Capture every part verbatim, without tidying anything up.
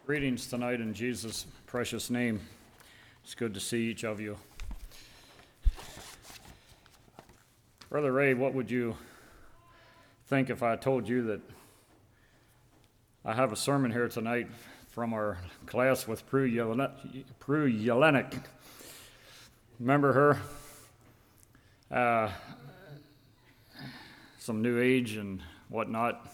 Greetings tonight in Jesus' precious name. It's good to see each of you. Brother Ray, what would you think if I told you that I have a sermon here tonight from our class with Prue Jelinek? Remember her? Uh, some New Age and whatnot.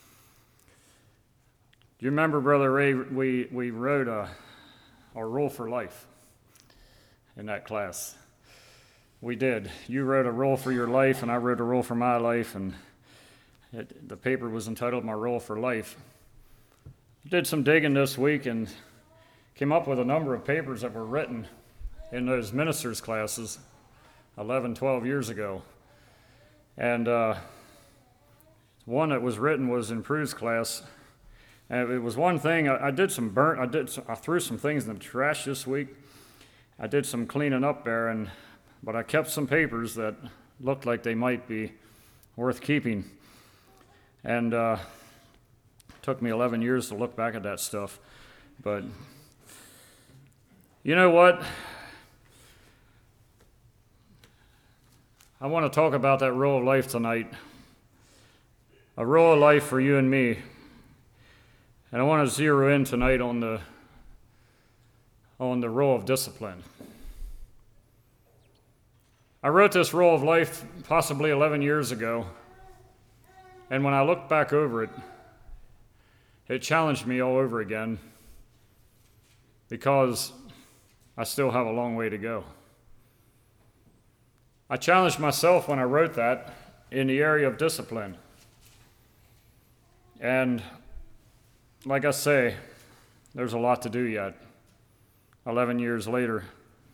Do you remember, Brother Ray, we, we wrote a, a rule for life in that class? We did. You wrote a rule for your life, and I wrote a rule for my life, and it, the paper was entitled My Rule for Life. Did some digging this week and came up with a number of papers that were written in those ministers' classes eleven, twelve years ago. And uh, one that was written was in Prue's class. And it was one thing, I, I did some burnt, I did, I threw some things in the trash this week. I did some cleaning up there, and but I kept some papers that looked like they might be worth keeping. And uh, it took me eleven years to look back at that stuff. But you know what? I want to talk about that rule of life tonight. A rule of life for you and me. And I want to zero in tonight on the on the rule of discipline. I wrote this rule of life possibly eleven years ago, and when I looked back over it, it challenged me all over again because I still have a long way to go. I challenged myself when I wrote that in the area of discipline. And like I say, there's a lot to do yet, eleven years later.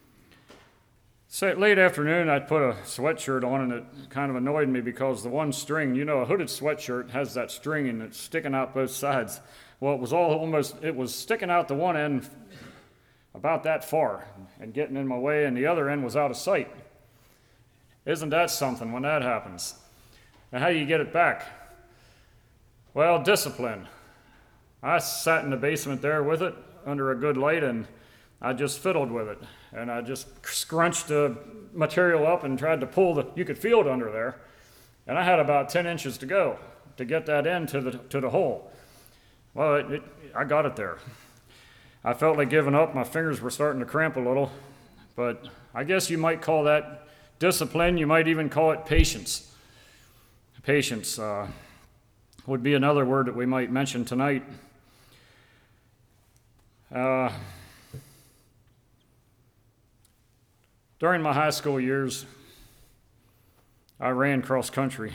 So late afternoon, I'd put a sweatshirt on, and it kind of annoyed me because the one string, you know, a hooded sweatshirt has that string and it's sticking out both sides. Well, it was all almost, it was sticking out the one end about that far and getting in my way, and the other end was out of sight. Isn't that something when that happens? Now, how do you get it back? Well, discipline. I sat in the basement there with it under a good light, and I just fiddled with it. And I just scrunched the material up and tried to pull the, you could feel it under there. And I had about ten inches to go to get that end to the, to the hole. Well, it, it, I got it there. I felt like giving up. My fingers were starting to cramp a little. But I guess you might call that discipline. You might even call it patience. Patience uh, would be another word that we might mention tonight. Uh, during my high school years, I ran cross country.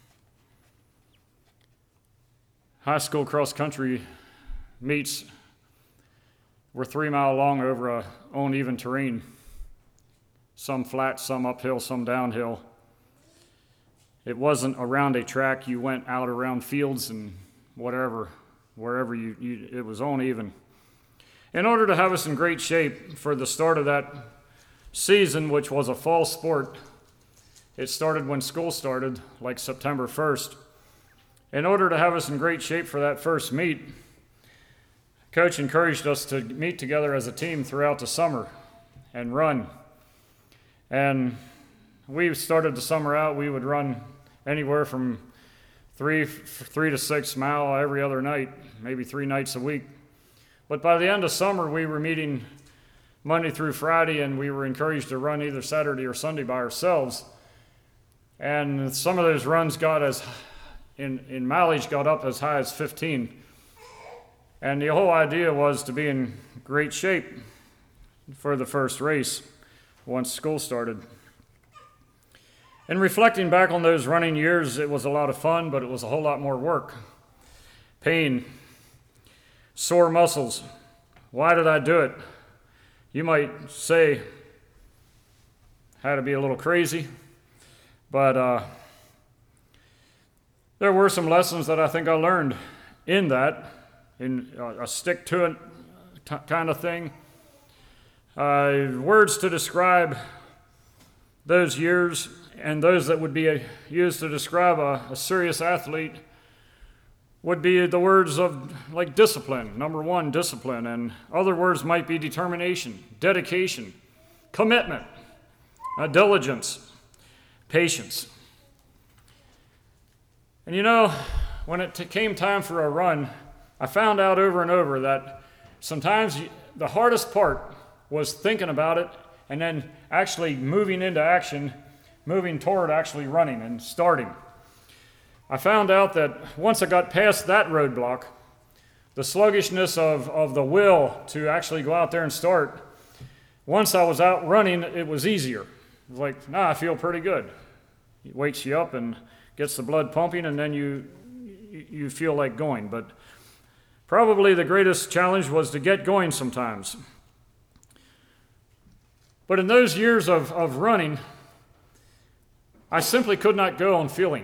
High school cross country meets were three mile long over a uneven terrain, some flat, some uphill, some downhill. It wasn't around a track. You went out around fields and whatever, wherever you, you it was uneven. In order to have us in great shape for the start of that season, which was a fall sport, it started when school started, like September first. In order to have us in great shape for that first meet, Coach encouraged us to meet together as a team throughout the summer and run. And we started the summer out, we would run anywhere from three, three to six mile every other night, maybe three nights a week. But by the end of summer, we were meeting Monday through Friday, and we were encouraged to run either Saturday or Sunday by ourselves. And some of those runs got as, in, in mileage, got up as high as fifteen. And the whole idea was to be in great shape for the first race once school started. And reflecting back on those running years, it was a lot of fun, but it was a whole lot more work. Pain. Sore muscles. Why did I do it? You might say, had to be a little crazy, but uh, there were some lessons that I think I learned in that, in uh, a stick-to-it t- kind of thing. Uh, words to describe those years and those that would be used to describe a, a serious athlete would be the words of like discipline, number one, discipline, and other words might be determination, dedication, commitment, uh, diligence, patience. And you know, when it t- came time for a run, I found out over and over that sometimes you, the hardest part was thinking about it and then actually moving into action, moving toward actually running and starting. I found out that once I got past that roadblock, the sluggishness of, of the will to actually go out there and start, once I was out running, it was easier. It was like, nah, I feel pretty good. It wakes you up and gets the blood pumping, and then you you feel like going. But probably the greatest challenge was to get going sometimes. But in those years of, of running, I simply could not go on feeling.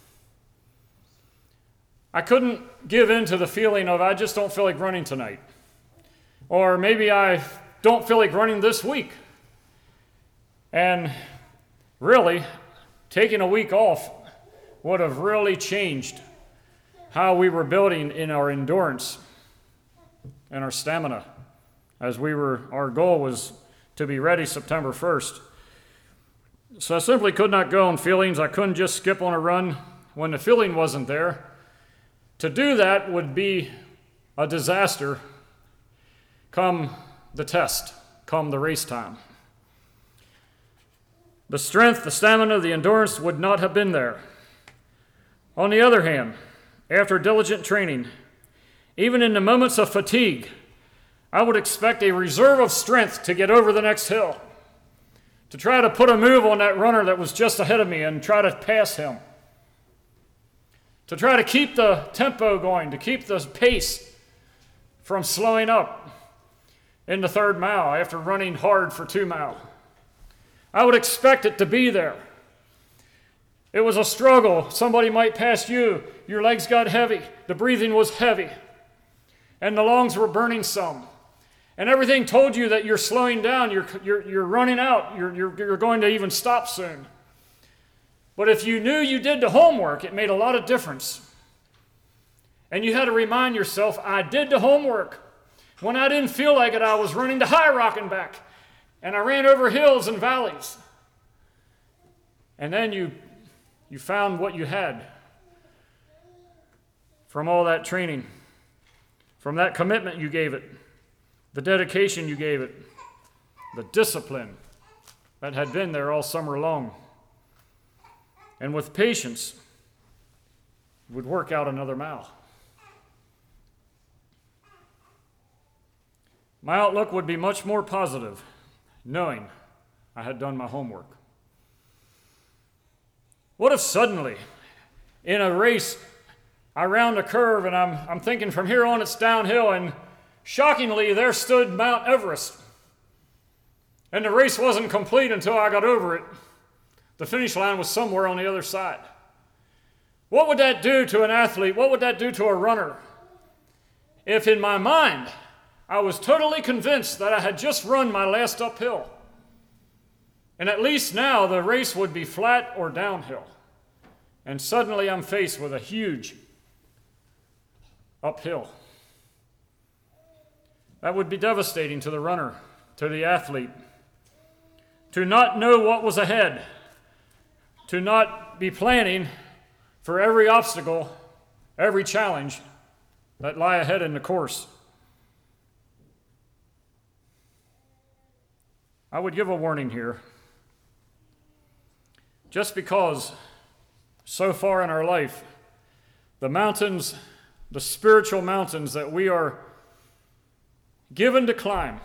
I couldn't give in to the feeling of, I just don't feel like running tonight. Or maybe I don't feel like running this week. And really, taking a week off would have really changed how we were building in our endurance and our stamina, as we were, our goal was to be ready September first. So I simply could not go on feelings. I couldn't just skip on a run when the feeling wasn't there. To do that would be a disaster come the test, come the race time. The strength, the stamina, the endurance would not have been there. On the other hand, after diligent training, even in the moments of fatigue, I would expect a reserve of strength to get over the next hill, to try to put a move on that runner that was just ahead of me and try to pass him, to try to keep the tempo going, to keep the pace from slowing up in the third mile after running hard for two mile. I would expect it to be there. It was a struggle. Somebody might pass you. Your legs got heavy. The breathing was heavy. And the lungs were burning some. And everything told you that you're slowing down. You're, you're, you're running out. You're, you're, you're going to even stop soon. But if you knew you did the homework, it made a lot of difference. And you had to remind yourself, I did the homework. When I didn't feel like it, I was running to High Rock and back. And I ran over hills and valleys. And then you, you found what you had from all that training, from that commitment you gave it, the dedication you gave it, the discipline that had been there all summer long. And with patience, would work out another mile. My outlook would be much more positive, knowing I had done my homework. What if suddenly, in a race, I round a curve and I'm, I'm thinking from here on it's downhill, and shockingly there stood Mount Everest. And the race wasn't complete until I got over it. The finish line was somewhere on the other side. What would that do to an athlete? What would that do to a runner? If in my mind, I was totally convinced that I had just run my last uphill. And at least now the race would be flat or downhill. And suddenly I'm faced with a huge uphill. That would be devastating to the runner, to the athlete. To not know what was ahead. To not be planning for every obstacle, every challenge that lie ahead in the course. I would give a warning here. Just because so far in our life, the mountains, the spiritual mountains that we are given to climb,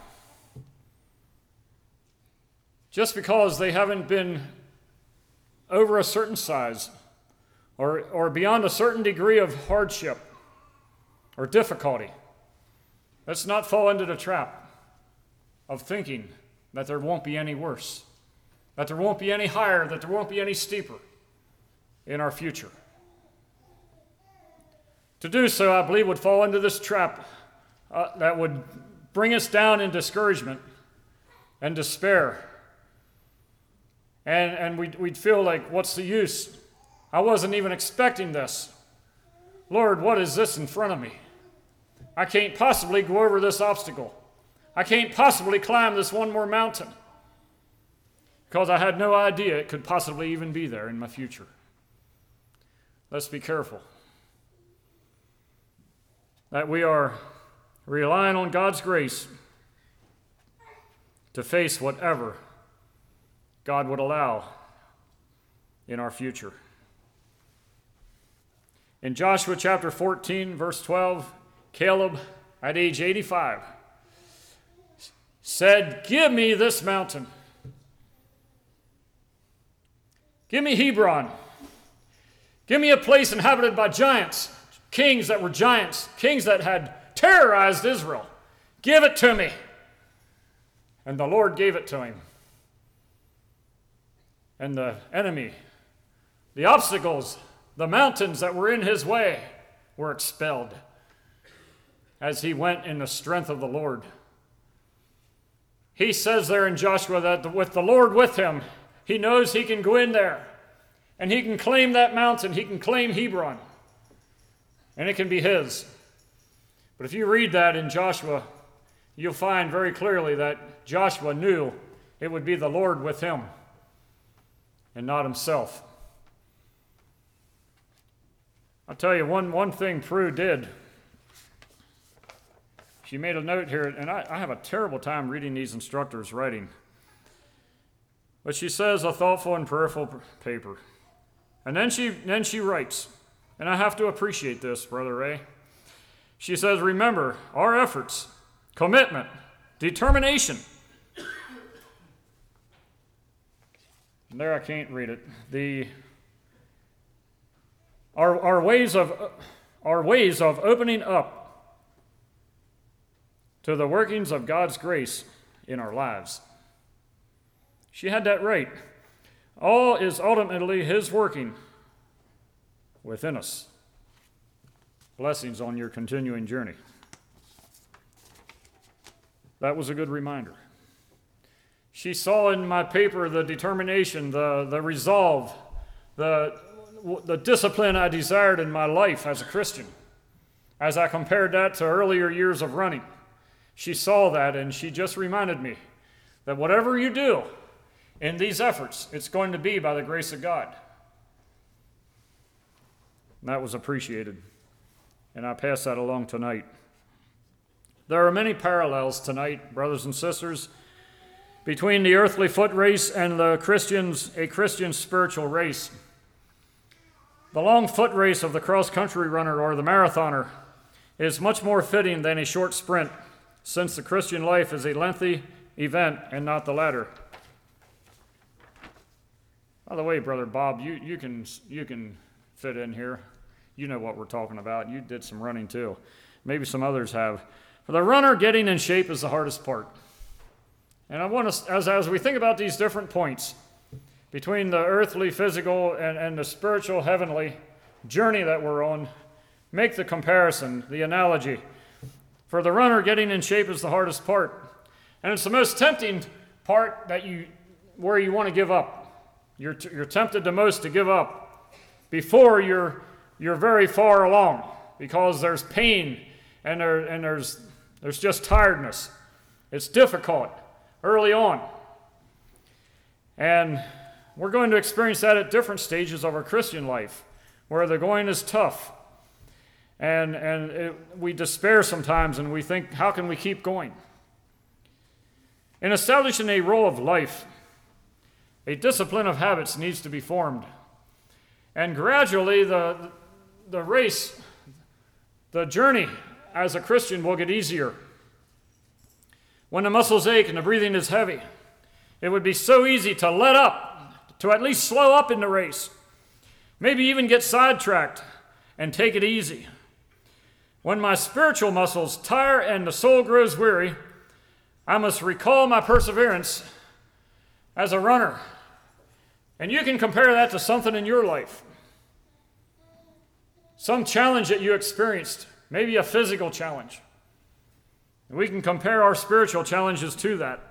just because they haven't been over a certain size or, or beyond a certain degree of hardship or difficulty, let's not fall into the trap of thinking that there won't be any worse, that there won't be any higher, that there won't be any steeper in our future. To do so, I believe, would fall into this trap uh, that would bring us down in discouragement and despair. And, and we'd, we'd feel like, what's the use? I wasn't even expecting this. Lord, what is this in front of me? I can't possibly go over this obstacle. I can't possibly climb this one more mountain, because I had no idea it could possibly even be there in my future. Let's be careful that we are relying on God's grace to face whatever God would allow in our future. In Joshua chapter fourteen, verse twelve, Caleb, at age eighty-five, said, "Give me this mountain. Give me Hebron. Give me a place inhabited by giants, kings that were giants, kings that had terrorized Israel. Give it to me." And the Lord gave it to him. And the enemy, the obstacles, the mountains that were in his way were expelled as he went in the strength of the Lord. He says there in Joshua that with the Lord with him, he knows he can go in there and he can claim that mountain. He can claim Hebron, and it can be his. But if you read that in Joshua, you'll find very clearly that Joshua knew it would be the Lord with him and not himself. I'll tell you one, one thing Prue did. She made a note here, and I, I have a terrible time reading these instructors' writing. But she says a thoughtful and prayerful paper. And then she, then she writes, and I have to appreciate this, Brother Ray. She says, remember, our efforts, commitment, determination. And there I can't read it. The our, our ways of our ways of opening up to the workings of God's grace in our lives. She had that right. All is ultimately his working within us. Blessings on your continuing journey. That was a good reminder. She saw in my paper the determination, the, the resolve, the, the discipline I desired in my life as a Christian. As I compared that to earlier years of running, she saw that, and she just reminded me that whatever you do in these efforts, it's going to be by the grace of God. And that was appreciated, and I pass that along tonight. There are many parallels tonight, brothers and sisters, between the earthly foot race and the Christian's, a Christian spiritual race. The long foot race of the cross-country runner or the marathoner is much more fitting than a short sprint, since the Christian life is a lengthy event and not the latter. By the way, Brother Bob, you, you can you can fit in here. You know what we're talking about. You did some running too. Maybe some others have. For the runner, getting in shape is the hardest part. And I want us, as, as we think about these different points between the earthly, physical, and, and the spiritual, heavenly journey that we're on, make the comparison, the analogy. For the runner, getting in shape is the hardest part. And it's the most tempting part that you, where you want to give up. You're, t- you're tempted the most to give up before you're, you're very far along, because there's pain and, there, and there's, there's just tiredness. It's difficult early on. And we're going to experience that at different stages of our Christian life, where the going is tough. And, and it, we despair sometimes, and we think, how can we keep going? In establishing a role of life, a discipline of habits needs to be formed. And gradually, the, the race, the journey as a Christian will get easier. When the muscles ache and the breathing is heavy, it would be so easy to let up, to at least slow up in the race, maybe even get sidetracked and take it easy. When my spiritual muscles tire and the soul grows weary, I must recall my perseverance as a runner. And you can compare that to something in your life. Some challenge that you experienced, maybe a physical challenge. And we can compare our spiritual challenges to that.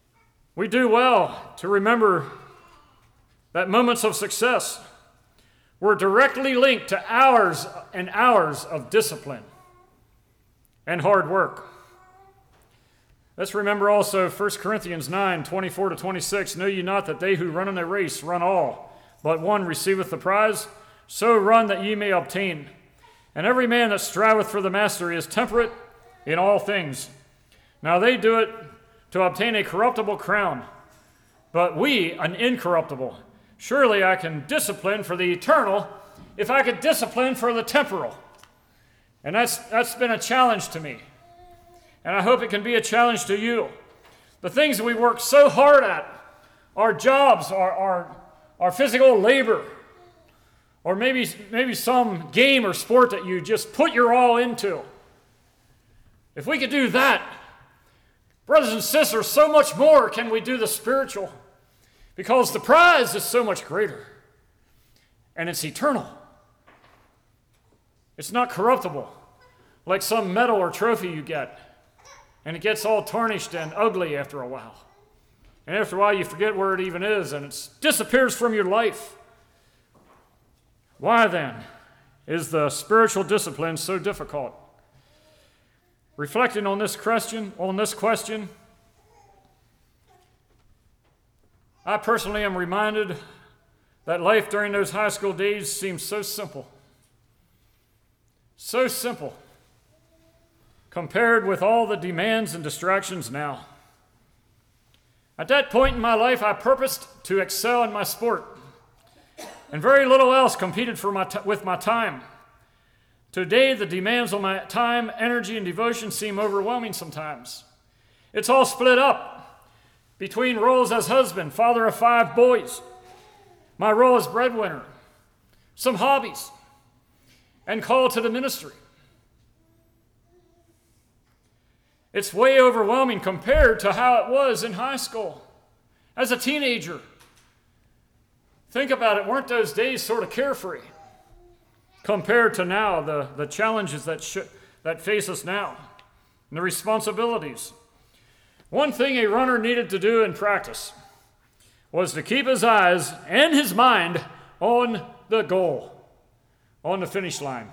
We do well to remember that moments of success were directly linked to hours and hours of discipline and hard work. Let's remember also First Corinthians nine, twenty-four to twenty-six, know ye not that they who run in a race run all, but one receiveth the prize? So run that ye may obtain. And every man that striveth for the mastery is temperate in all things. Now they do it to obtain a corruptible crown, but we an incorruptible. Surely I can discipline for the eternal if I could discipline for the temporal. And that's that's been a challenge to me. And I hope it can be a challenge to you. The things that we work so hard at, our jobs, our, our, our physical labor, or maybe, maybe some game or sport that you just put your all into. If we could do that, brothers and sisters, so much more can we do the spiritual, because the prize is so much greater, and it's eternal. It's not corruptible, like some medal or trophy you get, and it gets all tarnished and ugly after a while. And after a while, you forget where it even is, and it disappears from your life. Why then is the spiritual discipline so difficult? Reflecting on this question, on this question, I personally am reminded that life during those high school days seemed so simple. So simple compared with all the demands and distractions now. At that point in my life, I purposed to excel in my sport, and very little else competed for my t- with my time. Today, the demands on my time, energy, and devotion seem overwhelming sometimes. It's all split up between roles as husband, father of five boys, my role as breadwinner, some hobbies, and call to the ministry. It's way overwhelming compared to how it was in high school as a teenager. Think about it, weren't those days sort of carefree compared to now, the, the challenges that, sh- that face us now, and the responsibilities? One thing a runner needed to do in practice was to keep his eyes and his mind on the goal, on the finish line.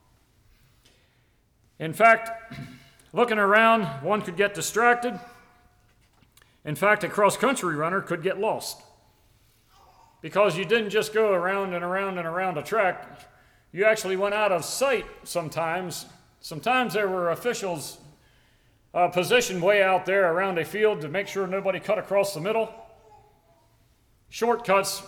In fact, looking around, one could get distracted. In fact, a cross-country runner could get lost because you didn't just go around and around and around a track. You actually went out of sight sometimes. Sometimes there were officials uh, positioned way out there around a field to make sure nobody cut across the middle. Shortcuts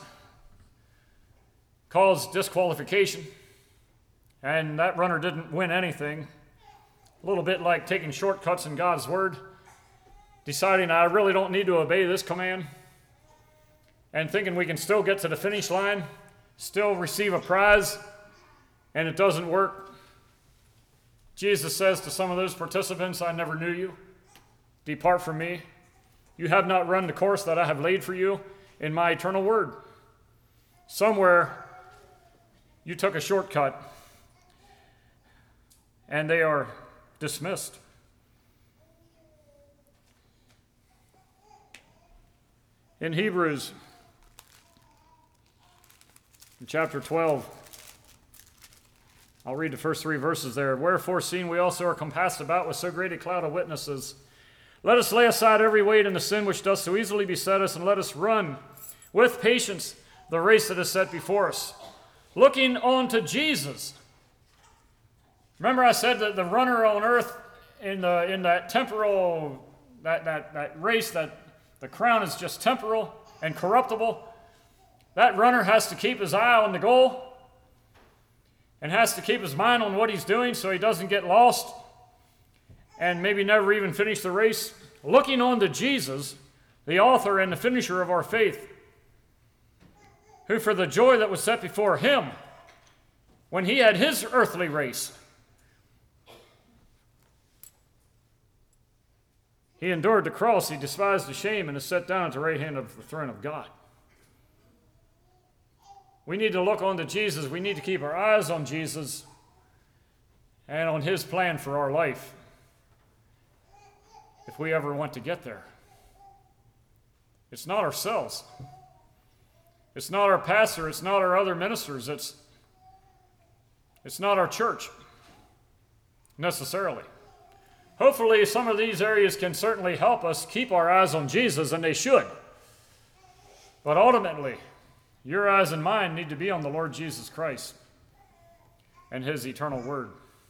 caused disqualification, and that runner didn't win anything. A little bit like taking shortcuts in God's word, deciding I really don't need to obey this command, and thinking we can still get to the finish line, still receive a prize, and it doesn't work. Jesus says to some of those participants, I never knew you. Depart from me. You have not run the course that I have laid for you in my eternal word. Somewhere you took a shortcut, and they are dismissed. In Hebrews, in chapter twelve, I'll read the first three verses there. Wherefore, seeing we also are compassed about with so great a cloud of witnesses, let us lay aside every weight and the sin which doth so easily beset us, and let us run with patience the race that is set before us, looking on to Jesus. Remember I said that the runner on earth in the in that temporal, that, that, that race, that the crown is just temporal and corruptible. That runner has to keep his eye on the goal and has to keep his mind on what he's doing so he doesn't get lost and maybe never even finish the race. Looking on to Jesus, the author and the finisher of our faith, who for the joy that was set before him, when he had his earthly race, he endured the cross, he despised the shame, and is set down at the right hand of the throne of God. We need to look on to Jesus. We need to keep our eyes on Jesus and on his plan for our life if we ever want to get there. It's not ourselves. It's not our pastor. It's not our other ministers. It's, It's not our church, necessarily. Hopefully, some of these areas can certainly help us keep our eyes on Jesus, and they should. But ultimately, your eyes and mine need to be on the Lord Jesus Christ and his eternal word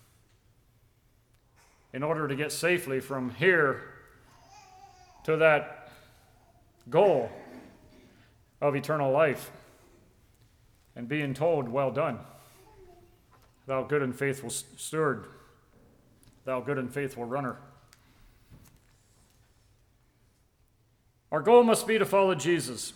in order to get safely from here to that goal of eternal life and being told, well done, thou good and faithful steward, thou good and faithful runner. Our goal must be to follow Jesus.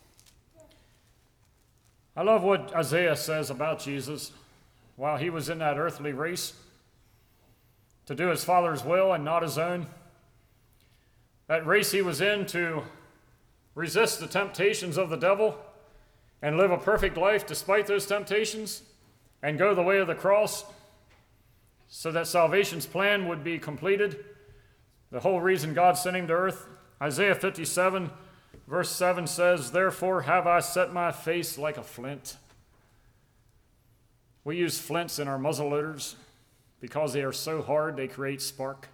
I love what Isaiah says about Jesus while he was in that earthly race to do his Father's will and not his own. That race he was in to resist the temptations of the devil and live a perfect life despite those temptations and go the way of the cross so that salvation's plan would be completed. The whole reason God sent him to earth. Isaiah fifty-seven verse seven says, therefore have I set my face like a flint. We use flints in our muzzle loaders because they are so hard they create spark.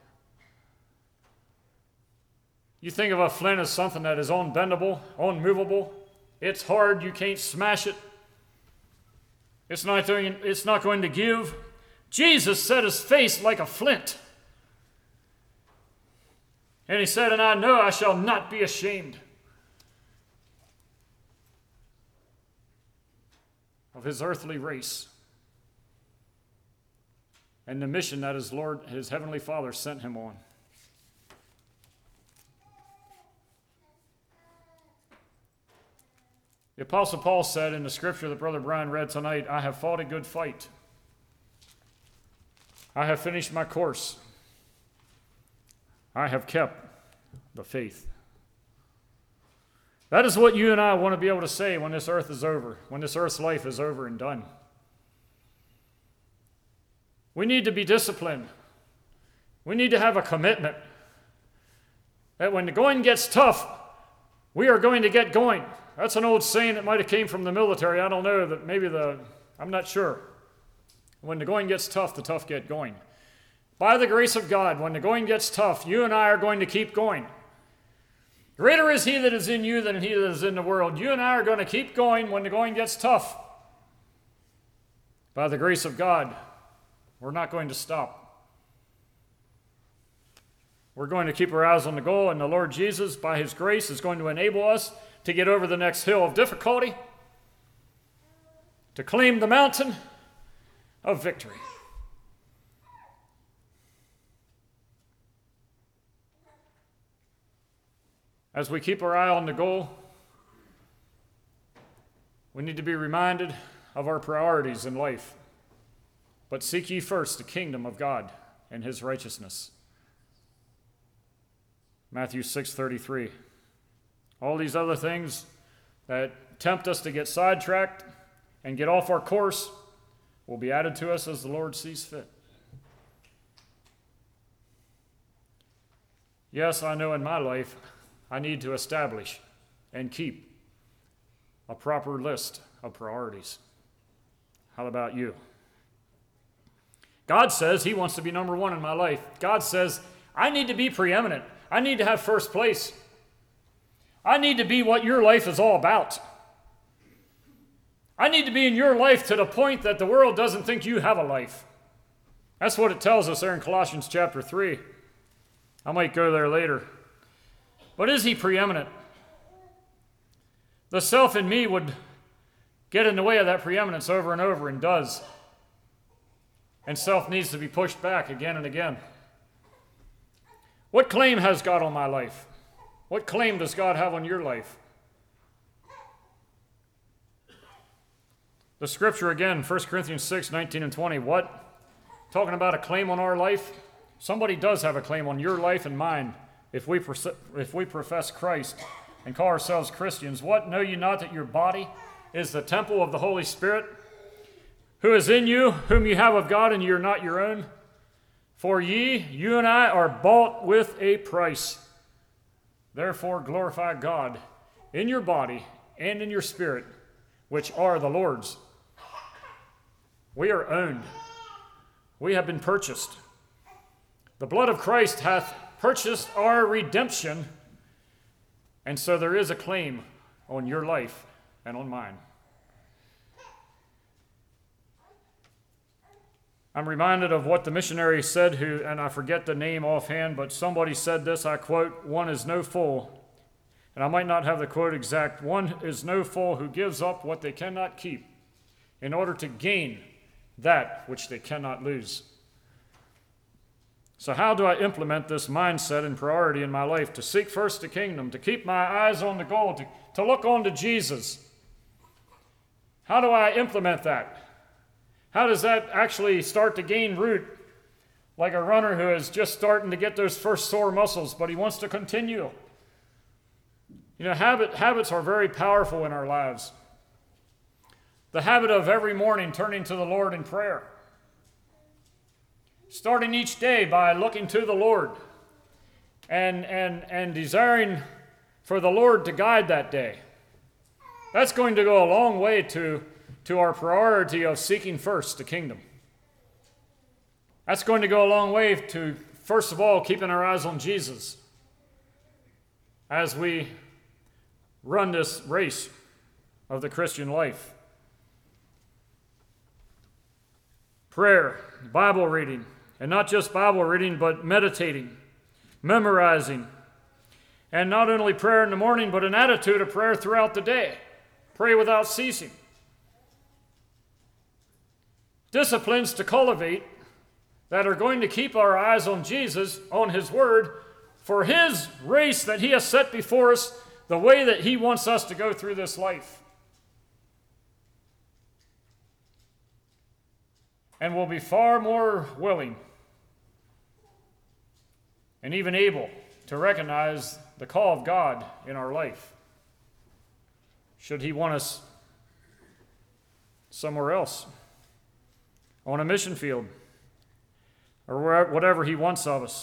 You think of a flint as something that is unbendable, unmovable. It's hard, you can't smash it. It's not doing, it's not going to give. Jesus set his face like a flint. And he said, and I know I shall not be ashamed of his earthly race and the mission that his Lord, his heavenly Father, sent him on. The Apostle Paul said in the scripture that Brother Brian read tonight, I have fought a good fight. I have finished my course. I have kept the faith. That is what you and I want to be able to say when this earth is over, when this earth's life is over and done. We need to be disciplined. We need to have a commitment that when the going gets tough, we are going to get going. That's an old saying that might have came from the military. I don't know, that maybe the, I'm not sure. When the going gets tough, the tough get going. By the grace of God, when the going gets tough, you and I are going to keep going. Greater is he that is in you than he that is in the world. You and I are going to keep going when the going gets tough. By the grace of God, we're not going to stop. We're going to keep our eyes on the goal, and the Lord Jesus, by his grace, is going to enable us to get over the next hill of difficulty, to claim the mountain of victory. As we keep our eye on the goal, we need to be reminded of our priorities in life. But seek ye first the kingdom of God and his righteousness. Matthew six thirty-three. All these other things that tempt us to get sidetracked and get off our course will be added to us as the Lord sees fit. Yes, I know in my life I need to establish and keep a proper list of priorities. How about you? God says he wants to be number one in my life. God says I need to be preeminent. I need to have first place. I need to be what your life is all about. I need to be in your life to the point that the world doesn't think you have a life. That's what it tells us there in Colossians chapter three. I might go there later. But is he preeminent? The self in me would get in the way of that preeminence over and over, and does. And self needs to be pushed back again and again. What claim has God on my life? What claim does God have on your life? The scripture again, First Corinthians six, nineteen and twenty. What? Talking about a claim on our life? Somebody does have a claim on your life and mine if we, if we profess Christ and call ourselves Christians. What? Know ye not that your body is the temple of the Holy Spirit, who is in you, whom you have of God, and ye are not your own? For ye, you and I, are bought with a price. Therefore glorify God in your body and in your spirit, which are the Lord's. We are owned. We have been purchased. The blood of Christ hath purchased our redemption, and so there is a claim on your life and on mine. I'm reminded of what the missionary said, who, and I forget the name offhand, but somebody said this, I quote, "One is no fool," and I might not have the quote exact, "One is no fool who gives up what they cannot keep in order to gain that which they cannot lose." So how do I implement this mindset and priority in my life? To seek first the kingdom, to keep my eyes on the goal, to, to look on to Jesus. How do I implement that? How does that actually start to gain root? Like a runner who is just starting to get those first sore muscles, but he wants to continue. You know, habit, habits are very powerful in our lives. The habit of every morning turning to the Lord in prayer. Starting each day by looking to the Lord and, and, and desiring for the Lord to guide that day. That's going to go a long way to, to our priority of seeking first the kingdom. That's going to go a long way to, first of all, keeping our eyes on Jesus as we run this race of the Christian life. Prayer, Bible reading, and not just Bible reading, but meditating, memorizing, and not only prayer in the morning, but an attitude of prayer throughout the day. Pray without ceasing. Disciplines to cultivate that are going to keep our eyes on Jesus, on His Word, for His race that He has set before us, the way that He wants us to go through this life. And we'll be far more willing and even able to recognize the call of God in our life, should He want us somewhere else, on a mission field, or wherever, whatever He wants of us.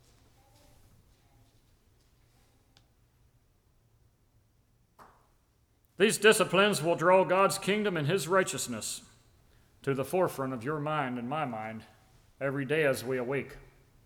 These disciplines will draw God's kingdom and His righteousness to the forefront of your mind and my mind every day as we awake.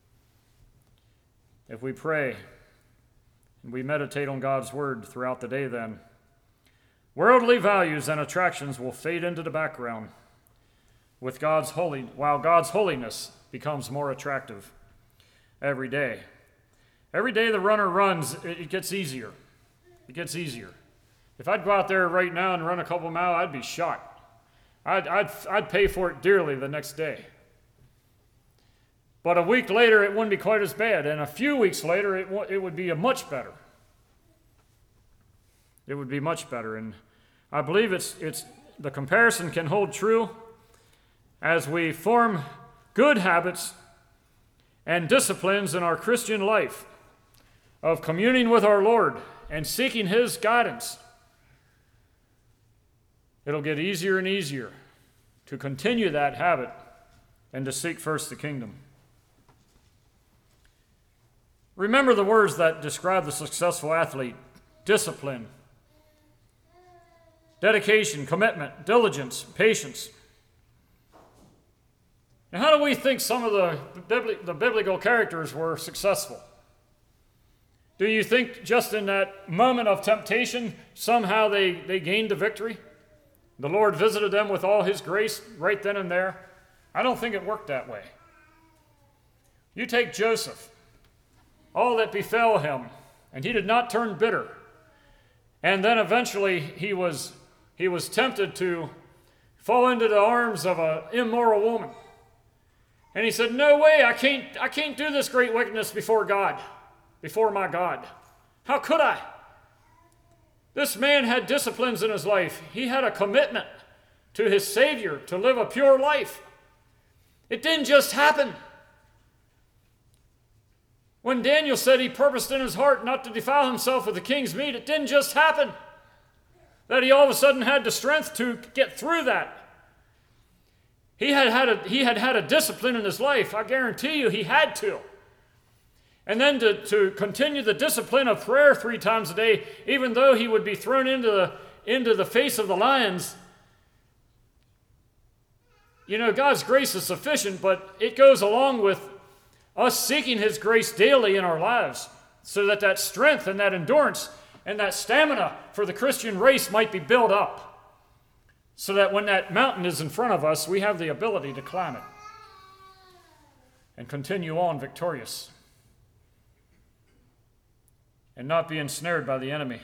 If we pray and we meditate on God's Word throughout the day, then worldly values and attractions will fade into the background with God's holy, while God's holiness becomes more attractive every day. Every day the runner runs, it gets easier. It gets easier. If I'd go out there right now and run a couple miles, I'd be shot. I'd, I'd, I'd pay for it dearly the next day. But a week later, it wouldn't be quite as bad. And a few weeks later, it, w- it would be a much better. It would be much better. And I believe it's, it's the comparison can hold true as we form good habits and disciplines in our Christian life of communing with our Lord and seeking His guidance. It'll get easier and easier to continue that habit and to seek first the kingdom. Remember the words that describe the successful athlete: discipline, dedication, commitment, diligence, patience. Now, how do we think some of the, the biblical characters were successful? Do you think just in that moment of temptation, somehow they, they gained the victory? The Lord visited them with all His grace right then and there? I don't think it worked that way. You take Joseph, all that befell him, and he did not turn bitter. And then eventually he was, he was tempted to fall into the arms of an immoral woman. And he said, "No way, I can't, I can't do this great wickedness before God, before my God. How could I?" This man had disciplines in his life. He had a commitment to his Savior to live a pure life. It didn't just happen. When Daniel said he purposed in his heart not to defile himself with the king's meat, it didn't just happen that he all of a sudden had the strength to get through that. He had had a, he had, had a discipline in his life. I guarantee you he had to. And then to, to continue the discipline of prayer three times a day, even though he would be thrown into the, into the face of the lions, you know, God's grace is sufficient, but it goes along with us seeking his grace daily in our lives so that that strength and that endurance and that stamina for the Christian race might be built up so that when that mountain is in front of us, we have the ability to climb it and continue on victorious and not be ensnared by the enemy.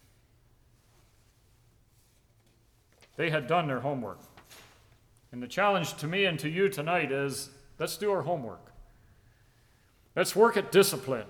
They had done their homework. And the challenge to me and to you tonight is, let's do our homework. Let's work at discipline.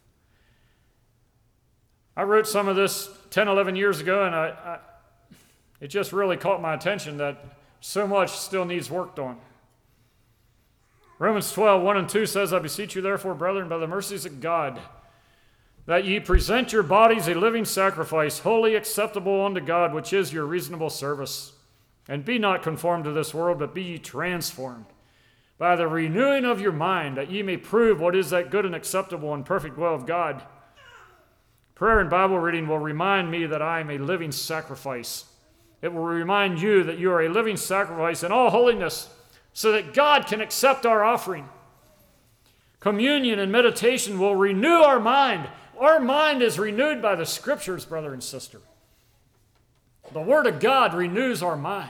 I wrote some of this ten, eleven years ago, and I, I, it just really caught my attention that so much still needs worked on. Romans twelve, one and two says, I beseech you therefore, brethren, by the mercies of God, that ye present your bodies a living sacrifice, wholly acceptable unto God, which is your reasonable service. And be not conformed to this world, but be ye transformed by the renewing of your mind, that ye may prove what is that good and acceptable and perfect will of God. Prayer and Bible reading will remind me that I am a living sacrifice. It will remind you that you are a living sacrifice in all holiness, so that God can accept our offering. Communion and meditation will renew our mind. Our mind is renewed by the Scriptures, brother and sister. The Word of God renews our mind.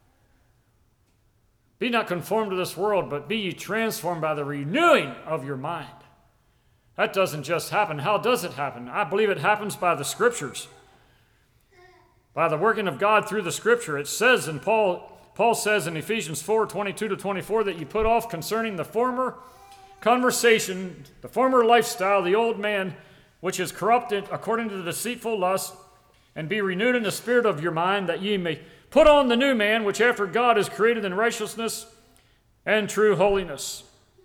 Be not conformed to this world, but be ye transformed by the renewing of your mind. That doesn't just happen. How does it happen? I believe it happens by the Scriptures. By the working of God through the Scripture. It says, and Paul, Paul says in Ephesians four, twenty-two to twenty-four, that you put off concerning the former conversation, the former lifestyle, the old man, which is corrupted according to the deceitful lust, and be renewed in the spirit of your mind, that ye may put on the new man, which after God is created in righteousness and true holiness.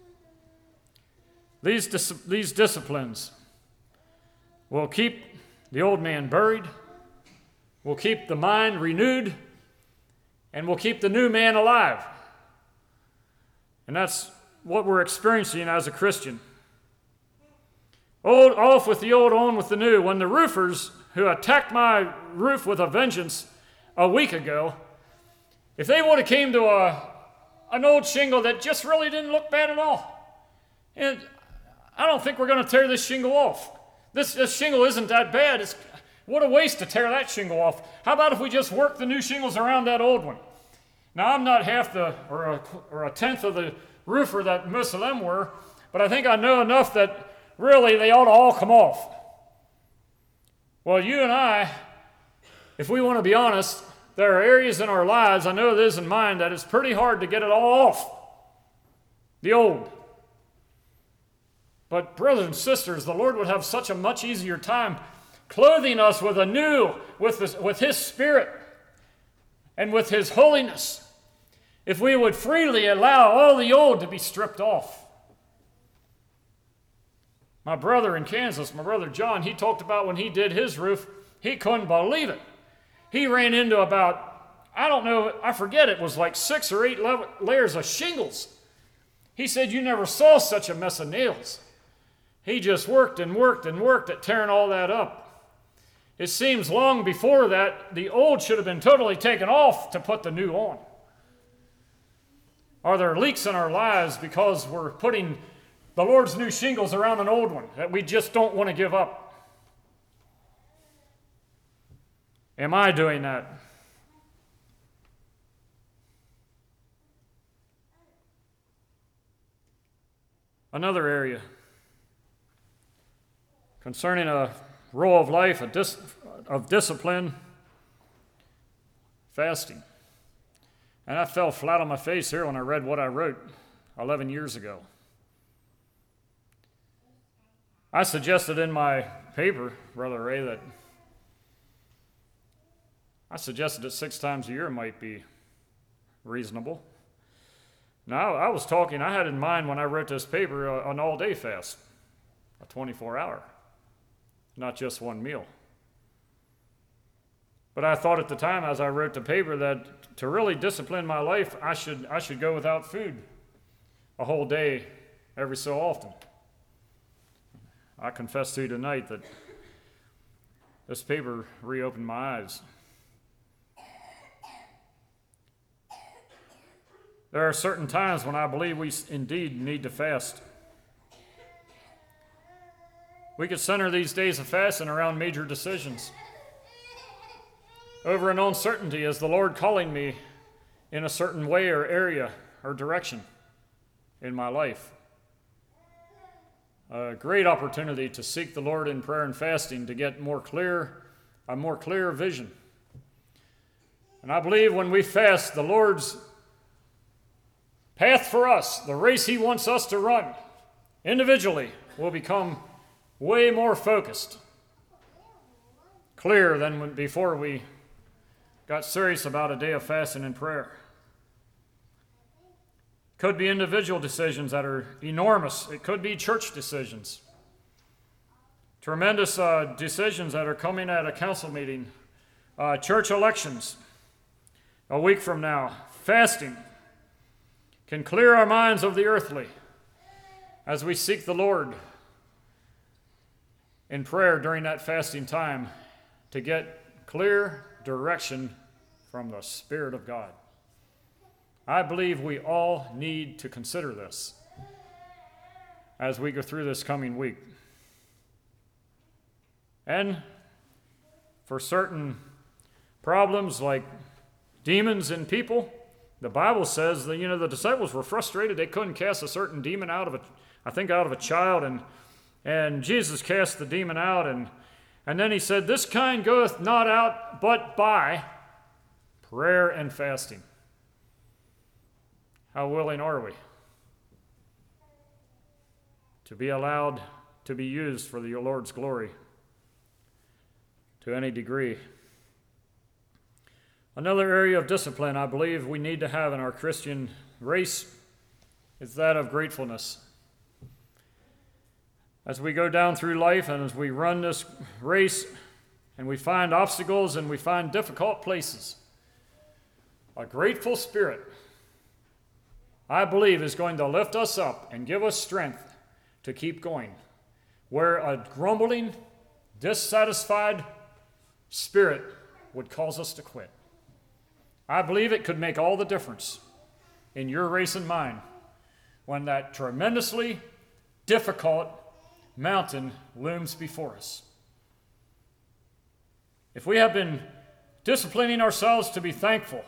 These, dis- these disciplines will keep the old man buried, will keep the mind renewed, and will keep the new man alive. And that's what we're experiencing as a Christian. Old off with the old, on with the new. When the roofers who attacked my roof with a vengeance a week ago, if they would have came to a, an old shingle that just really didn't look bad at all, and I don't think we're going to tear this shingle off. This, this shingle isn't that bad. It's, what a waste to tear that shingle off. How about if we just work the new shingles around that old one? Now, I'm not half the, or a, or a tenth of the roofer that most of them were, but I think I know enough that really they ought to all come off. Well, you and I, if we want to be honest, there are areas in our lives, I know it is in mine, that it's pretty hard to get it all off. The old. But brothers and sisters, the Lord would have such a much easier time clothing us with a new, with, this, with His Spirit and with His holiness, if we would freely allow all the old to be stripped off. My brother in Kansas, my brother John, he talked about when he did his roof, he couldn't believe it. He ran into about, I don't know, I forget, it was like six or eight le- layers of shingles. He said, you never saw such a mess of nails. He just worked and worked and worked at tearing all that up. It seems long before that, the old should have been totally taken off to put the new on. Are there leaks in our lives because we're putting the Lord's new shingles around an old one that we just don't want to give up? Am I doing that? Another area concerning a role of life, a dis- of discipline, fasting. And I fell flat on my face here when I read what I wrote eleven years ago. I suggested in my paper, Brother Ray, that I suggested that six times a year might be reasonable. Now, I was talking, I had in mind when I wrote this paper uh, an all-day fast, a twenty-four hour, not just one meal. But I thought at the time as I wrote the paper that to really discipline my life, I should, I should go without food a whole day every so often. I confess to you tonight that this paper reopened my eyes. There are certain times when I believe we indeed need to fast. We could center these days of fasting around major decisions. Over an uncertainty, is the Lord calling me in a certain way or area or direction in my life? A great opportunity to seek the Lord in prayer and fasting to get more clear, a more clear vision. And I believe when we fast, the Lord's path for us, the race He wants us to run individually, will become way more focused, clear than when, before we got serious about a day of fasting and prayer. Could be individual decisions that are enormous. It could be church decisions. Tremendous uh, decisions that are coming at a council meeting. Uh, church elections a week from now. Fasting can clear our minds of the earthly as we seek the Lord in prayer during that fasting time to get clear direction from the Spirit of God. I believe we all need to consider this as we go through this coming week. And for certain problems like demons in people, the Bible says that, you know, the disciples were frustrated. They couldn't cast a certain demon out of a, I think out of a child, and and Jesus cast the demon out, and and then he said, "This kind goeth not out but by prayer and fasting." How willing are we to be allowed to be used for the Lord's glory to any degree? Another area of discipline I believe we need to have in our Christian race is that of gratefulness. As we go down through life and as we run this race and we find obstacles and we find difficult places, a grateful spirit, I believe, is going to lift us up and give us strength to keep going. Where a grumbling, dissatisfied spirit would cause us to quit. I believe it could make all the difference in your race and mine when that tremendously difficult mountain looms before us. If we have been disciplining ourselves to be thankful,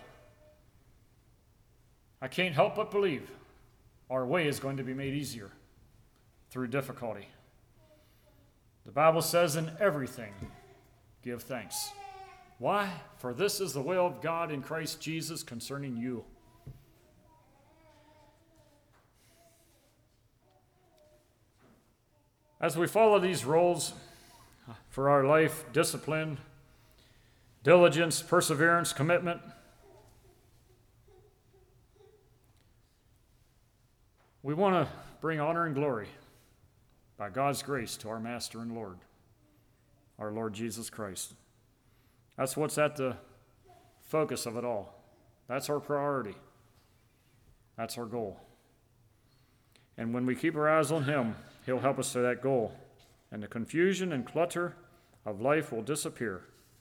I can't help but believe our way is going to be made easier through difficulty. The Bible says, "In everything give thanks." Why? For this is the will of God in Christ Jesus concerning you. As we follow these roles for our life, discipline, diligence, perseverance, commitment, we want to bring honor and glory by God's grace to our Master and Lord, our Lord Jesus Christ. That's what's at the focus of it all. That's our priority. That's our goal. And when we keep our eyes on Him, He'll help us to that goal, and the confusion and clutter of life will disappear.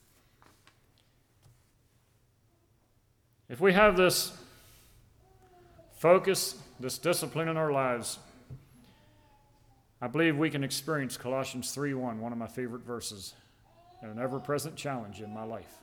If we have this focus, this discipline in our lives, I believe we can experience Colossians three one, one of my favorite verses, and an ever-present challenge in my life.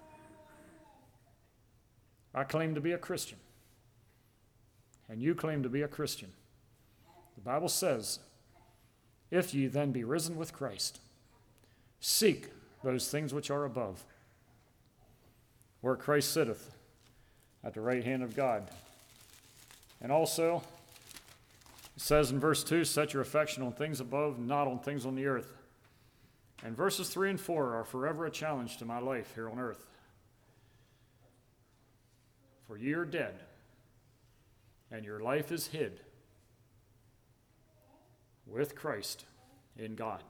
I claim to be a Christian, and you claim to be a Christian. The Bible says, "If ye then be risen with Christ, seek those things which are above, where Christ sitteth at the right hand of God." And also, it says in verse two, "Set your affection on things above, not on things on the earth." And verses three and four are forever a challenge to my life here on earth. For ye are dead, and your life is hid with Christ in God.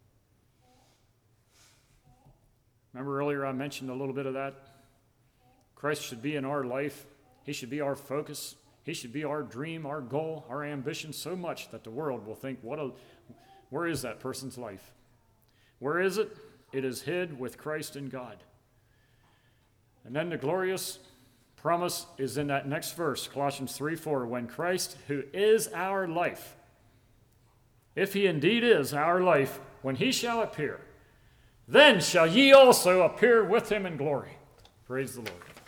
Remember earlier I mentioned a little bit of that? Christ should be in our life. He should be our focus. He should be our dream, our goal, our ambition, so much that the world will think, "What a, where is that person's life? Where is it? It is hid with Christ in God." And then the glorious promise is in that next verse, Colossians three four, when Christ, who is our life, if he indeed is our life, when he shall appear, then shall ye also appear with him in glory. Praise the Lord.